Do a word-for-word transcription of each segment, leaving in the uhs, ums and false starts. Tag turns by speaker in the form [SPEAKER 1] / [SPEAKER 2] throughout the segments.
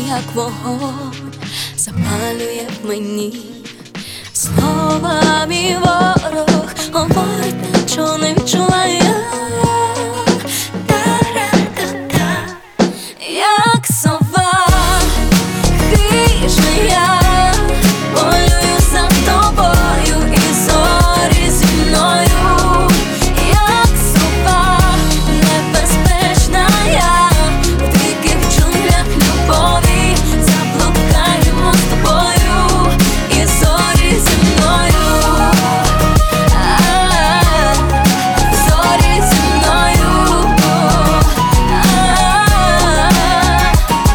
[SPEAKER 1] як вогонь, запалює в мені. Слова мій ворог говорить, нічого не відчуває. Та-ра-та-та, як сова, хижа я, полюю за тобою і зорі зі мною. Як сова, небезпечна я, в диких джунглях любові заблукаємо з тобою і зорі зі мною. А-а-а, зорі зі мною. А-а-а.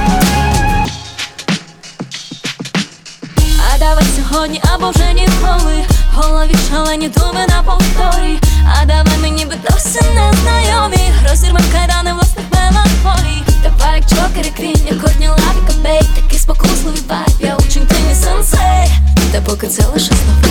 [SPEAKER 1] А давай сьогодні або вже ніколи, в голові шалені думи на повторі. А давай мені би досі незнайомі, розірвем кайдани власних меланхолій. Давай як Джокер і Квін, як Кортні Лав і Кобейн, такий спокусливий вайб, я учень, ти мій сенсей. Та поки це лише слова.